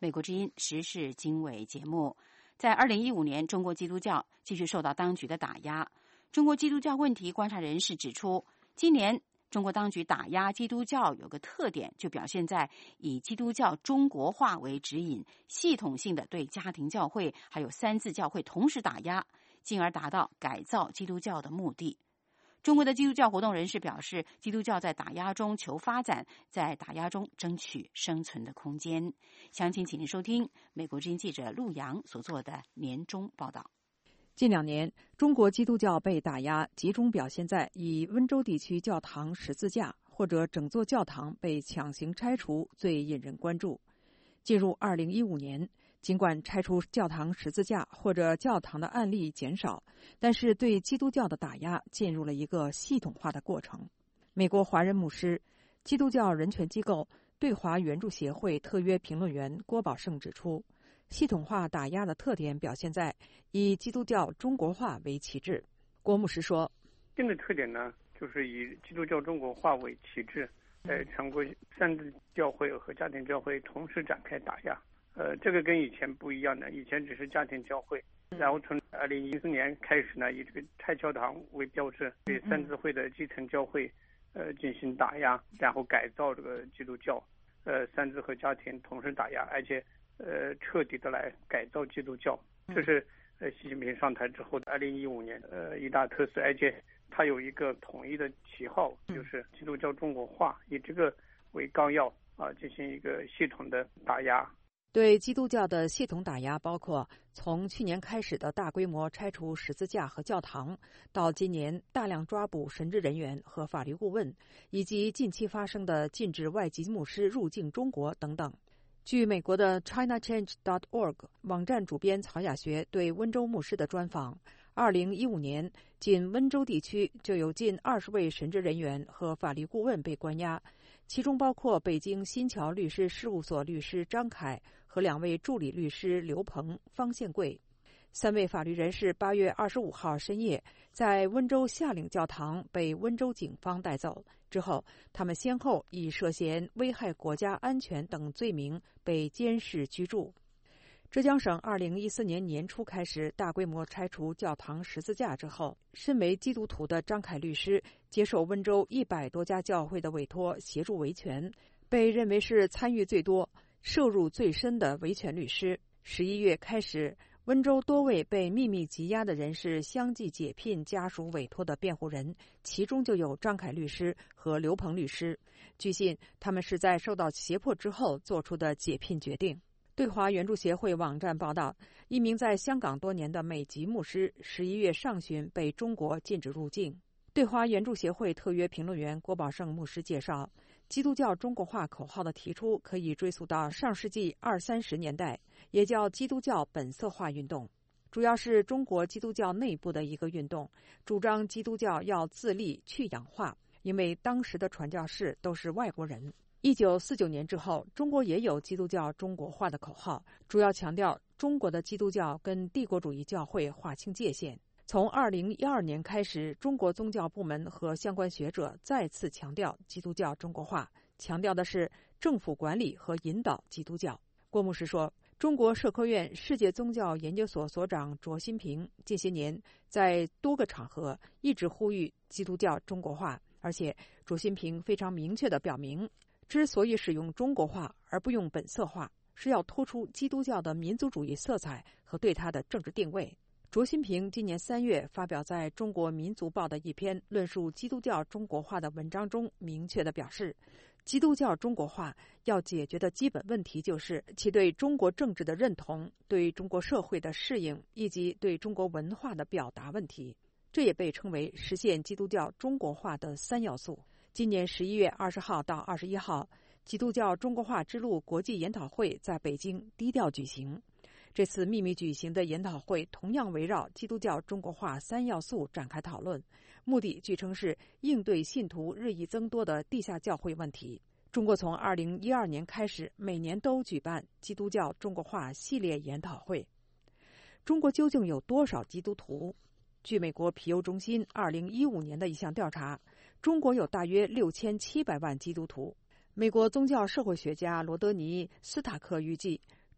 美国之音时事经纬节目。在2015年，中国基督教继续受到当局的打压。中国基督教问题观察人士指出，今年中国当局打压基督教有个特点，就表现在以基督教中国化为指引，系统性的对家庭教会还有三自教会同时打压，进而达到改造基督教的目的。中国的基督教活动人士表示，基督教在打压中求发展，在打压中争取生存的空间。详情请您收听美国之音记者陆洋所做的年终报道。 近2年，中国基督教被打压集中表现在以温州地区教堂十字架或者整座教堂被强行拆除最引人关注。进入2015年，尽管拆除教堂十字架或者教堂的案例减少，但是对基督教的打压进入了一个系统化的过程。美国华人牧师、基督教人权机构对华援助协会特约评论员郭宝胜指出，系统化打压的特点表现在以基督教中国化为旗帜。郭牧师说， 新的特点呢，就是以基督教中国化为旗帜，在全国三自教会和家庭教会同时展开打压。这个跟以前不一样的，以前只是家庭教会，然后从2014年开始呢，以这个拆教堂为标志，对三自会的基层教会进行打压，然后改造这个基督教，三自和家庭同时打压，而且彻底的来改造基督教。这是习近平上台之后的2015年一大特色，而且它有一个统一的旗号，就是基督教中国化，以这个为纲要进行一个系统的打压。 对基督教的系统打压包括从去年开始的大规模拆除十字架和教堂，到今年大量抓捕神职人员和法律顾问，以及近期发生的禁止外籍牧师入境中国等等。据美国的 ChinaChange.org 网站主编曹雅学对温州牧师的专访，2015年仅温州地区就有近20位神职人员和法律顾问被关押，其中包括北京新桥律师事务所律师张凯和2位助理律师刘鹏、方宪贵。3位法律人士8月25号深夜在温州下岭教堂被温州警方带走，之后他们先后以涉嫌危害国家安全等罪名被监视居住。浙江省2014年年初开始大规模拆除教堂十字架之后，身为基督徒的张凯律师接受温州100多家教会的委托协助维权，被认为是参与最多、涉入最深的维权律师。11月开始，温州多位被秘密羁押的人士相继解聘家属委托的辩护人，其中就有张凯律师和刘鹏律师。据信，他们是在受到胁迫之后做出的解聘决定。对华援助协会网站报道，一名在香港多年的美籍牧师11月上旬被中国禁止入境。对华援助协会特约评论员郭宝胜牧师介绍，基督教中国化口号的提出可以追溯到上世纪20、30年代，也叫基督教本色化运动，主要是中国基督教内部的一个运动，主张基督教要自立去洋化，因为当时的传教士都是外国人。1949年之后，中国也有基督教中国化的口号，主要强调中国的基督教跟帝国主义教会划清界限。从2012年开始，中国宗教部门和相关学者再次强调基督教中国化，强调的是政府管理和引导基督教。郭牧师说，中国社科院世界宗教研究所所长卓新平近些年在多个场合一直呼吁基督教中国化，而且卓新平非常明确地表明，之所以使用中国化而不用本色化，是要突出基督教的民族主义色彩和对它的政治定位。卓新平今年3月发表在中国民族报的一篇论述基督教中国化的文章中，明确地表示，基督教中国化要解决的基本问题就是其对中国政治的认同、对中国社会的适应以及对中国文化的表达问题。这也被称为实现基督教中国化的3要素。今年11月20号到21号，基督教中国化之路国际研讨会在北京低调举行。这次秘密举行的研讨会同样围绕基督教中国化3要素展开讨论，目的据称是应对信徒日益增多的地下教会问题。中国从2012年开始，每年都举办基督教中国化系列研讨会。中国究竟有多少基督徒？据美国皮尤中心2015年的一项调查，中国有大约6700万基督徒。美国宗教社会学家罗德尼·斯塔克预计，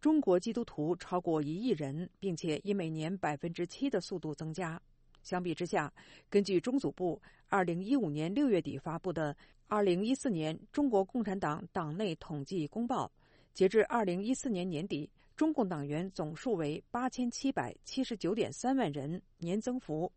中国基督徒超过1亿人，并且以每年7%的速度增加。相比之下，根据中组部2015年6月底发布的2014年中国共产党党内统计公报，截至2014年年底，中共党员总数为8779.3万人，年增幅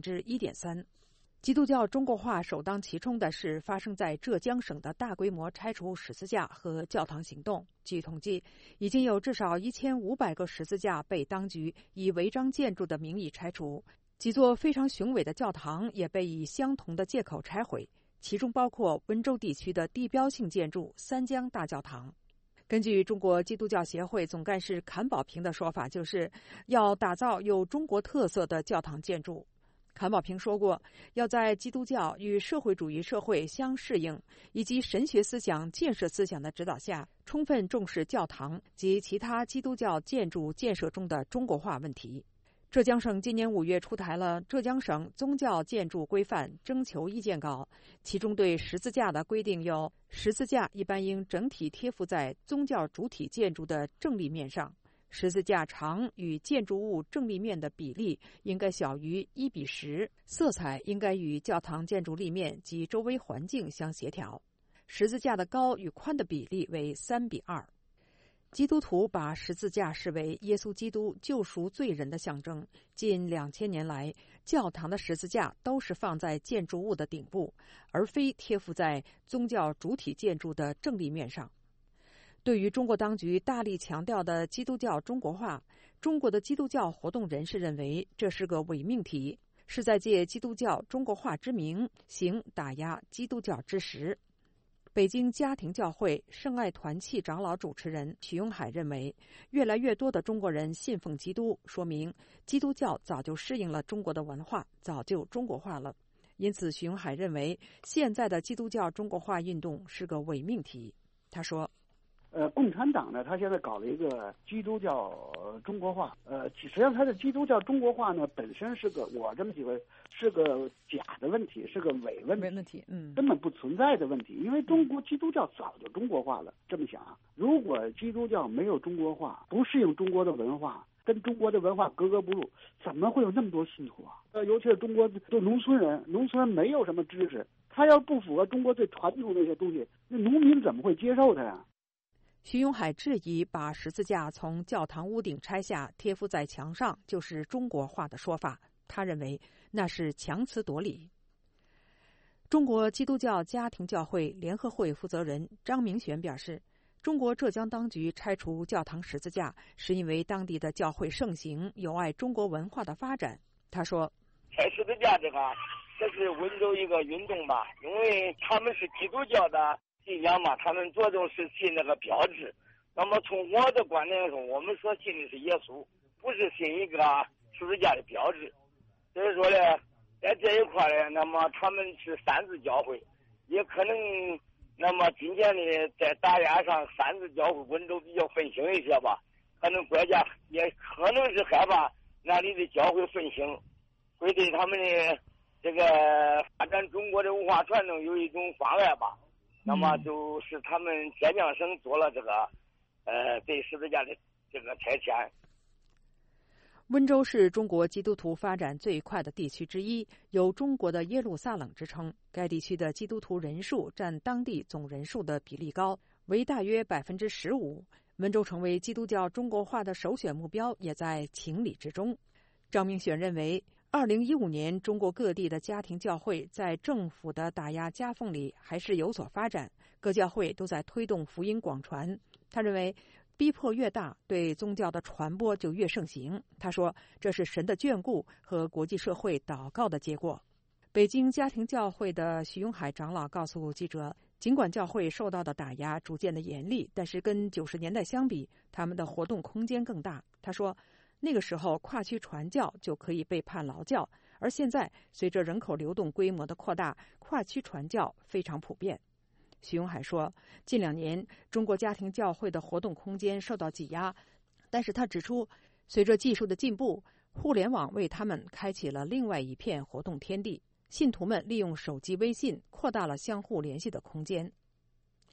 1.3%。基督教中国化首当其冲的是发生在浙江省的大规模拆除十字架和教堂行动。据统计，已经有至少1500个十字架被当局以违章建筑的名义拆除，几座非常雄伟的教堂也被以相同的借口拆毁，其中包括温州地区的地标性建筑三江大教堂。根据中国基督教协会总干事坎宝平的说法，就是要打造有中国特色的教堂建筑。坎宝平说过，要在基督教与社会主义社会相适应，以及神学思想、建设思想的指导下，充分重视教堂及其他基督教建筑建设中的中国化问题。浙江省今年5月出台了《浙江省宗教建筑规范》征求意见稿，其中对十字架的规定有：十字架一般应整体贴附在宗教主体建筑的正立面上，十字架长与建筑物正立面的比例应该小于1:10，色彩应该与教堂建筑立面及周围环境相协调，十字架的高与宽的比例为3:2。基督徒把十字架视为耶稣基督救赎罪人的象征。近2000年来，教堂的十字架都是放在建筑物的顶部，而非贴附在宗教主体建筑的正立面上。对于中国当局大力强调的基督教中国化，中国的基督教活动人士认为这是个伪命题，是在借基督教中国化之名行打压基督教之实。北京家庭教会圣爱团契长老主持人许永海认为，越来越多的中国人信奉基督，说明基督教早就适应了中国的文化，早就中国化了。因此，许永海认为现在的基督教中国化运动是个伪命题。他说， 共产党呢，他现在搞了一个基督教中国化，实际上他的基督教中国化呢，本身是个，我这么几个是个假的问题，是个伪问题，根本不存在的问题。因为中国基督教早就中国化了。这么想啊，如果基督教没有中国化，不适应中国的文化，跟中国的文化格格不入，怎么会有那么多信徒啊？尤其是中国的农村人没有什么知识，他要不符合中国最传统的那些东西，那农民怎么会接受他呀？ 徐永海质疑把十字架从教堂屋顶拆下贴附在墙上就是中国化的说法，他认为那是强词夺理。中国基督教家庭教会联合会负责人张明玄表示，中国浙江当局拆除教堂十字架是因为当地的教会盛行，有碍中国文化的发展。他说， 拆十字架这是温州一个运动吧，因为他们是基督教的信仰嘛，他们着重是信那个标志。那么从我的观点说，我们所信的是耶稣，不是信一个十字架的标志。所以说呢，在这一块呢，那么他们是三自教会，也可能那么今天呢，在打压上三自教会温州比较分兴一些吧，可能国家也可能是害怕那里的教会分兴会对他们的这个发展中国的文化传统有一种妨碍吧。那么就是他们浙江省做了这个对十字架的这个拆迁。 温州是中国基督徒发展最快的地区之一，有中国的耶路撒冷之称。该地区的基督徒人数占当地总人数的比例高，为大约15%。温州成为基督教中国化的首选目标也在情理之中。张明选认为，2015年中国各地的家庭教会在政府的打压夹缝里还是有所发展，各教会都在推动福音广传。他认为逼迫越大，对宗教的传播就越盛行。他说，这是神的眷顾和国际社会祷告的结果。北京家庭教会的徐永海长老告诉记者，尽管教会受到的打压逐渐的严厉，但是跟90年代相比，他们的活动空间更大。他说，那个时候跨区传教就可以被判劳教，而现在随着人口流动规模的扩大，跨区传教非常普遍。徐永海说，近2年中国家庭教会的活动空间受到挤压，但是他指出，随着技术的进步，互联网为他们开启了另外一片活动天地，信徒们利用手机微信扩大了相互联系的空间。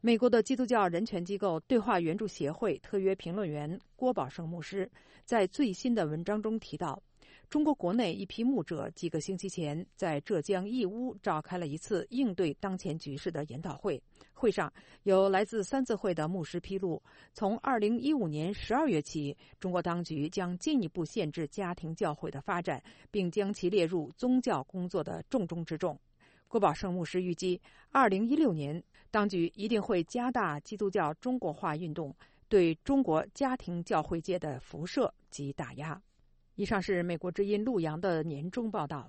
美国的基督教人权机构对话援助协会特约评论员郭宝胜牧师在最新的文章中提到，中国国内一批牧者几个星期前在浙江义乌召开了一次应对当前局势的研讨会。会上有来自三自会的牧师披露，从2015年12月起，中国当局将进一步限制家庭教会的发展，并将其列入宗教工作的重中之重。郭宝胜牧师预计，2016年当局一定会加大基督教中国化运动对中国家庭教会界的辐射及打压。以上是美国之音陆洋的年终报道。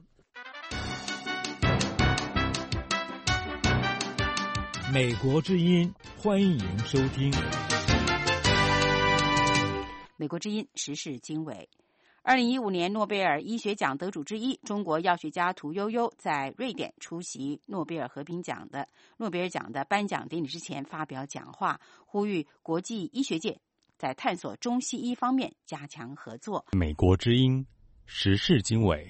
美国之音，欢迎收听。 美国之音时事经纬。2015年诺贝尔医学奖得主之一，中国药学家屠呦呦在瑞典出席诺贝尔和平奖的颁奖典礼之前发表讲话，呼吁国际医学界在探索中西医方面加强合作。 美国之音时事经纬。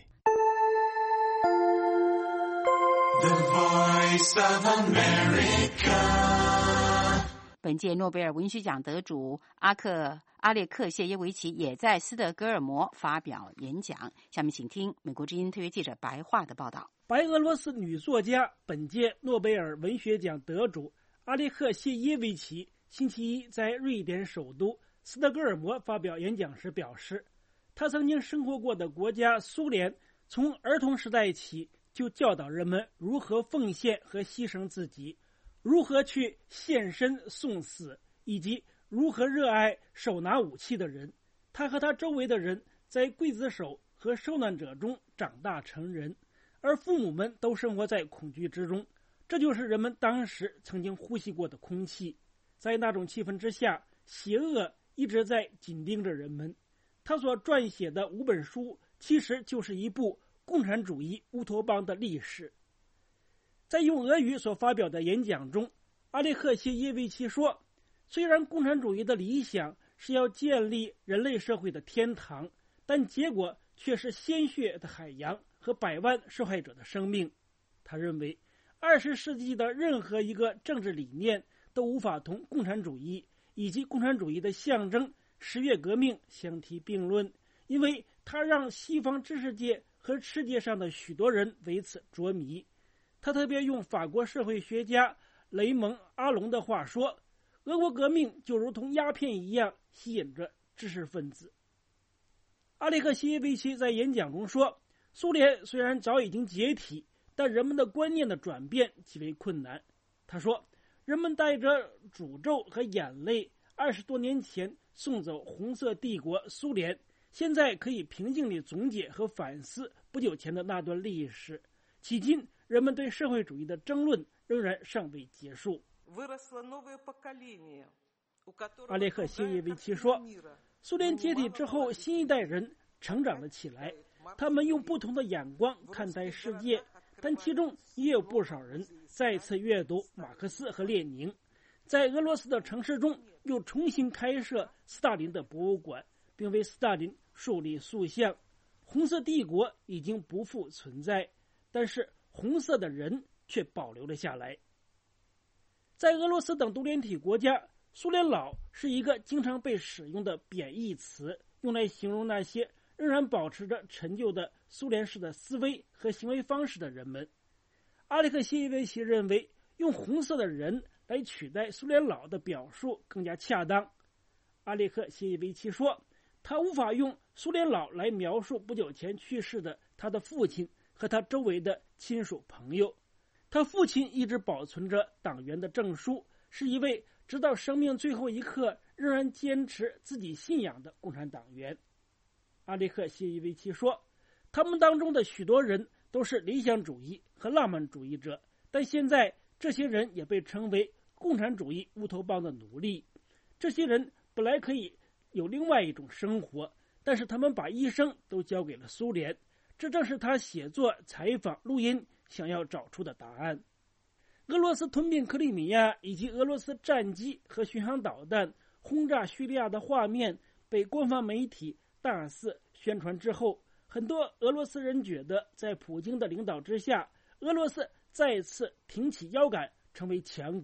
The Voice of America。 本届诺贝尔文学奖得主阿列克谢耶维奇也在斯德哥尔摩发表演讲。下面请听美国之音特约记者白桦的报道。 白俄罗斯女作家、本届诺贝尔文学奖得主阿列克谢耶维奇星期一在瑞典首都斯德哥尔摩发表演讲时表示，他曾经生活过的国家苏联从儿童时代起就教导人们如何奉献和牺牲自己，如何去献身送死，以及如何热爱手拿武器的人。他和他周围的人在刽子手和受难者中长大成人，而父母们都生活在恐惧之中。这就是人们当时曾经呼吸过的空气。在那种气氛之下，邪恶一直在紧盯着人们。他所撰写的5本书其实就是一部共产主义乌托邦的历史。在用俄语所发表的演讲中，阿列克谢耶维奇说，虽然共产主义的理想是要建立人类社会的天堂，但结果却是鲜血的海洋和100万受害者的生命。他认为20世纪的任何一个政治理念都无法同共产主义以及共产主义的象征10月革命相提并论，因为它让西方知识界和世界上的许多人为此着迷。他特别用法国社会学家雷蒙·阿隆的话说，俄国革命就如同鸦片一样吸引着知识分子。阿列克谢耶维奇在演讲中说，苏联虽然早已经解体，但人们的观念的转变极为困难。他说，人们带着诅咒和眼泪20多年前送走红色帝国苏联，现在可以平静地总结和反思不久前的那段历史。迄今人们对社会主义的争论仍然尚未结束。阿列克谢耶维奇说，苏联解体之后，新一代人成长了起来，他们用不同的眼光看待世界，但其中也有不少人再次阅读马克思和列宁。在俄罗斯的城市中又重新开设斯大林的博物馆，并为斯大林树立塑像。红色帝国已经不复存在，但是红色的人却保留了下来。在俄罗斯等独联体国家，苏联老是一个经常被使用的贬义词，用来形容那些仍然保持着陈旧的苏联式的思维和行为方式的人们。阿列克谢耶维奇认为，用红色的人来取代苏联老的表述更加恰当。阿列克谢耶维奇说，他无法用苏联老来描述不久前去世的他的父亲和他周围的亲属朋友。他父亲一直保存着党员的证书，是一位直到生命最后一刻仍然坚持自己信仰的共产党员。阿列克谢耶维奇说，他们当中的许多人都是理想主义和浪漫主义者，但现在这些人也被称为共产主义乌托邦的奴隶。这些人本来可以有另外一种生活，但是他们把一生都交给了苏联，这正是他写作、采访、录音想要找出的答案。俄罗斯吞并克里米亚以及俄罗斯战机和巡航导弹轰炸叙利亚的画面被官方媒体大肆宣传之后，很多俄罗斯人觉得在普京的领导之下，俄罗斯再次挺起腰杆成为强国，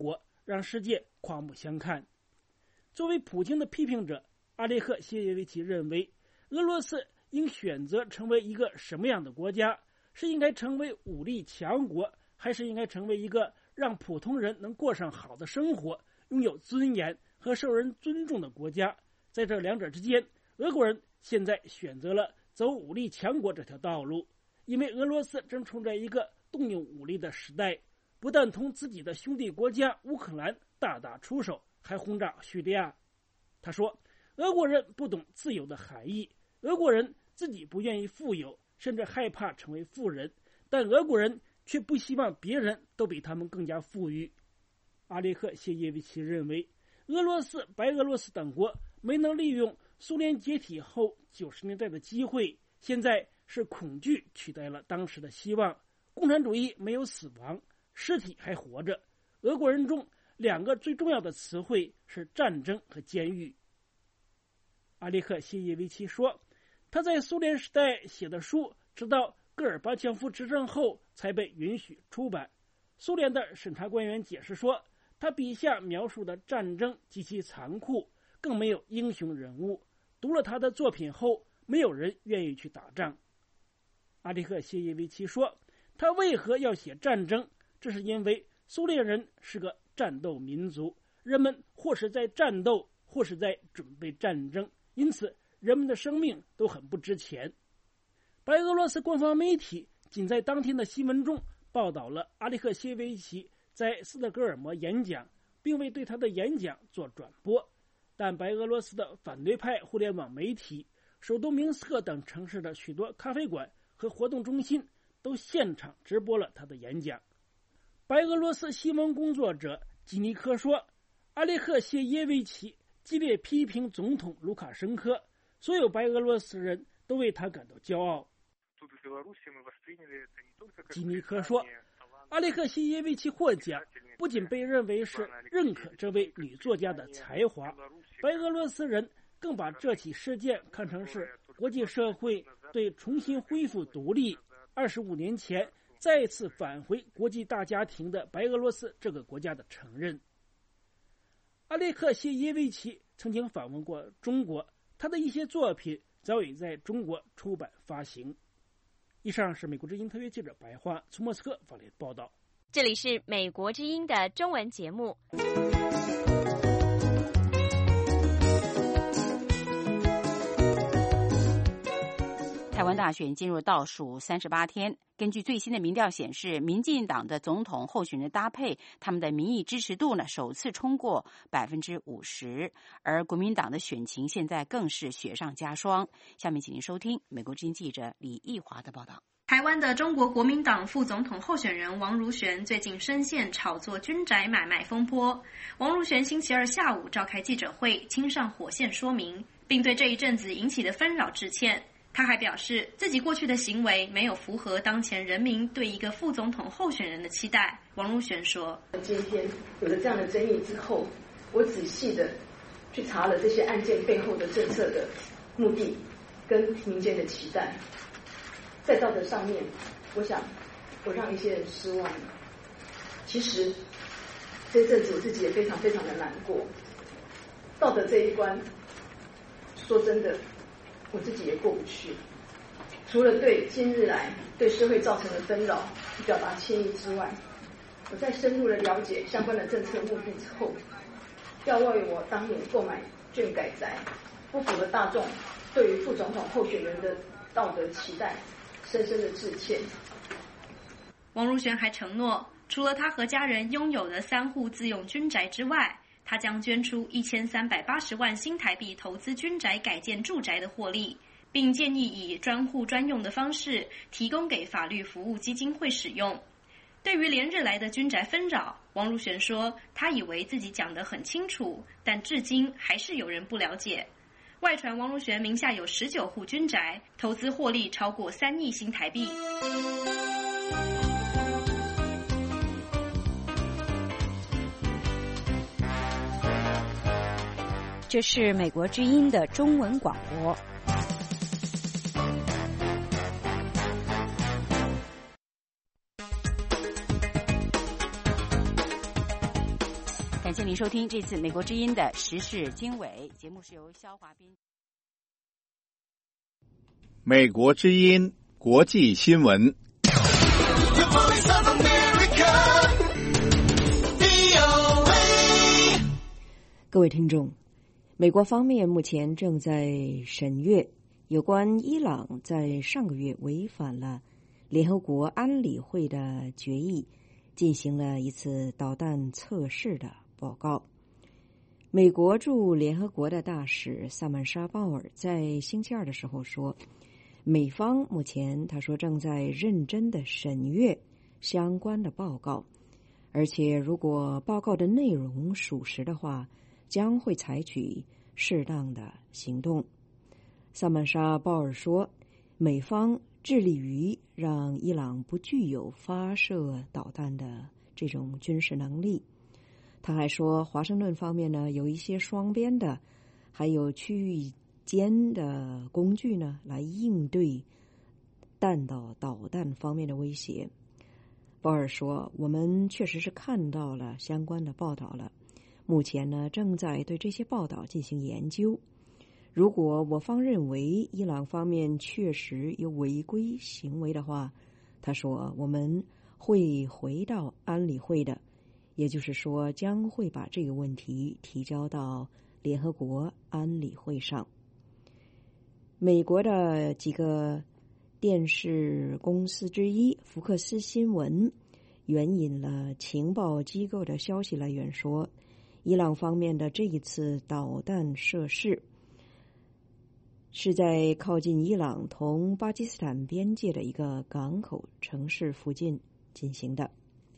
让世界刮目相看。作为普京的批评者，阿列克谢耶维奇认为，俄罗斯应选择成为一个什么样的国家？是应该成为武力强国，还是应该成为一个让普通人能过上好的生活、拥有尊严和受人尊重的国家？在这两者之间，俄国人现在选择了走武力强国这条道路，因为俄罗斯正处在一个动用武力的时代，不但同自己的兄弟国家乌克兰大打出手，还轰炸叙利亚。他说，俄国人不懂自由的含义，俄国人自己不愿意富有，甚至害怕成为富人，但俄国人却不希望别人都比他们更加富裕。阿列克谢耶维奇认为，俄罗斯、白俄罗斯等国没能利用苏联解体后90年代的机会，现在是恐惧取代了当时的希望。共产主义没有死亡，尸体还活着。俄国人中两个最重要的词汇是战争和监狱。阿列克谢耶维奇说，他在苏联时代写的书，直到戈尔巴乔夫执政后才被允许出版。苏联的审查官员解释说，他笔下描述的战争极其残酷，更没有英雄人物。读了他的作品后，没有人愿意去打仗。阿列克谢耶维奇说，他为何要写战争？这是因为苏联人是个战斗民族，人们或是在战斗，或是在准备战争，因此人们的生命都很不值钱。白俄罗斯官方媒体仅在当天的新闻中报道了阿列克谢耶维奇在斯德哥尔摩演讲，并未对他的演讲做转播，但白俄罗斯的反对派互联网媒体、首都明斯克等城市的许多咖啡馆和活动中心都现场直播了他的演讲。白俄罗斯新闻工作者基尼科说，阿列克谢耶维奇激烈批评总统卢卡申科，所有白俄罗斯人都为他感到骄傲。基尼科说，阿列克谢耶维奇获奖不仅被认为是认可这位女作家的才华，白俄罗斯人更把这起事件看成是国际社会对重新恢复独立25年前再次返回国际大家庭的白俄罗斯这个国家的承认。阿列克谢耶维奇曾经访问过中国，他的一些作品早已在中国出版发行。以上是美国之音特约记者白桦从莫斯科发来的报道。 这里是美国之音的中文节目。 台湾大选进入倒数38天，根据最新的民调显示，民进党的总统候选人搭配，他们的民意支持度呢首次冲过50%，而国民党的选情现在更是雪上加霜。下面请您收听美国之音记者李义华的报道。 台湾的中国国民党副总统候选人王如玄最近深陷炒作军宅买卖风波。王如玄星期二下午召开记者会，亲上火线说明，并对这一阵子引起的纷扰致歉。他还表示，自己过去的行为没有符合当前人民对一个副总统候选人的期待。王如玄说， 今天有了这样的争议之后，我仔细的去查了这些案件背后的政策的目的跟民间的期待，在道德上面，我想我让一些人失望了。其实这阵子我自己也非常非常的难过，道德这一关，说真的我自己也过不去。除了对今日来对社会造成的纷扰表达歉意之外，我在深入的了解相关的政策目的之后，要为我当年购买券改宅不符合大众对于副总统候选人的道德期待深深的致歉。 王如玄还承诺，除了他和家人拥有的3户自用军宅之外，他将捐出1380万新台币投资军宅改建住宅的获利，并建议以专户专用的方式提供给法律服务基金会使用。对于连日来的军宅纷扰，王如玄说，他以为自己讲得很清楚，但至今还是有人不了解。外传王如玄名下有19户军宅，投资获利超过3亿新台币。 这是美国之音的中文广播。 感感谢您收听这次美国之音的时事经纬节目，是由肖华编。 美国之音国际新闻。 各位听众，美国方面目前正在审阅有关伊朗在上个月违反了联合国安理会的决议，进行了一次导弹测试的报告。美国驻联合国的大使萨曼莎·鲍尔在星期二的时候说，美方目前他说正在认真的审阅相关的报告，而且如果报告的内容属实的话，将会采取适当的行动。萨曼莎·鲍尔说，美方致力于让伊朗不具有发射导弹的这种军事能力。他还说，华盛顿方面呢有一些双边的还有区域间的工具呢来应对弹道导弹方面的威胁。鲍尔说，我们确实是看到了相关的报道了，目前呢正在对这些报道进行研究。如果我方认为伊朗方面确实有违规行为的话，他说我们会回到安理会的，也就是说将会把这个问题提交到联合国安理会上。美国的几个电视公司之一福克斯新闻援引了情报机构的消息来源说，伊朗方面的这一次导弹射试是在靠近伊朗同巴基斯坦边界的一个港口城市附近进行的。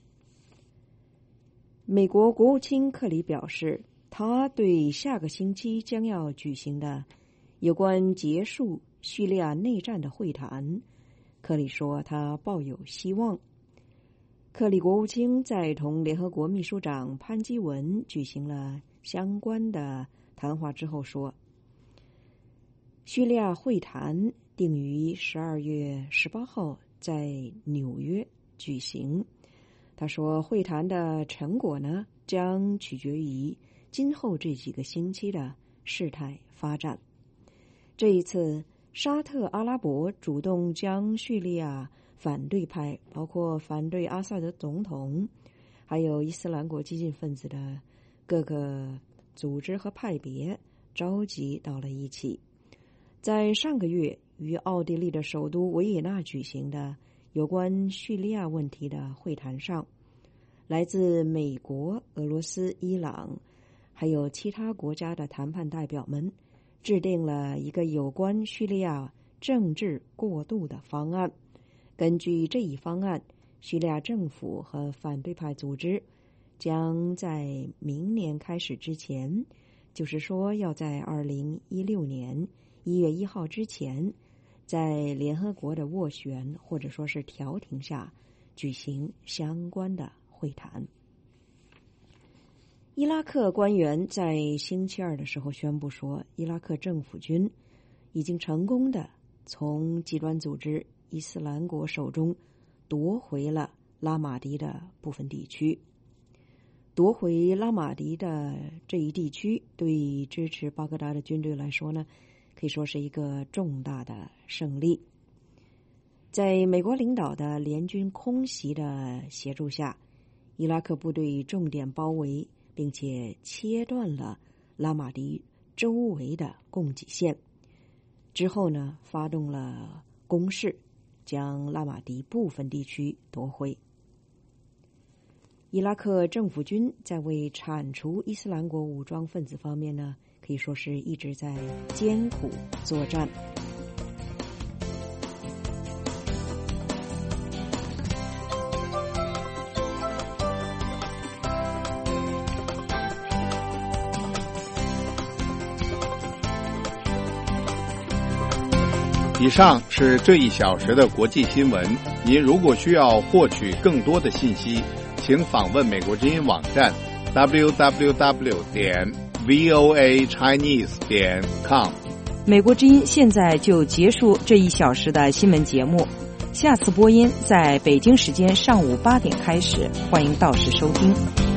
美国国务卿克里表示，他对下个星期将要举行的有关结束叙利亚内战的会谈，克里说他抱有希望。克里国务卿在同联合国秘书长潘基文举行了相关的谈话之后说，叙利亚会谈定于12月18号在纽约举行。他说，会谈的成果呢，将取决于今后这几个星期的事态发展。这一次，沙特阿拉伯主动将叙利亚反对派，包括反对阿萨德总统，还有伊斯兰国激进分子的各个组织和派别召集到了一起。在上个月于奥地利的首都维也纳举行的有关叙利亚问题的会谈上，来自美国、俄罗斯、伊朗还有其他国家的谈判代表们制定了一个有关叙利亚政治过渡的方案。根据这一方案，叙利亚政府和反对派组织将在明年开始之前，就是说要在2016年1月1号之前，在联合国的斡旋或者说是调停下举行相关的会谈。伊拉克官员在星期二的时候宣布说，伊拉克政府军已经成功的从极端组织伊斯兰国手中夺回了拉马迪的部分地区。夺回拉马迪的这一地区对支持巴格达的军队来说呢，可以说是一个重大的胜利。在美国领导的联军空袭的协助下，伊拉克部队重点包围并且切断了拉马迪周围的供给线，之后呢发动了攻势，将拉马迪部分地区夺回。伊拉克政府军在为铲除伊斯兰国武装分子方面呢，可以说是一直在艰苦作战。 以上是这一小时的国际新闻。您如果需要获取更多的信息，请访问美国之音网站 www.voachinese.com。 美国之音现在就结束这一小时的新闻节目，下次播音在北京时间上午8点开始，欢迎到时收听。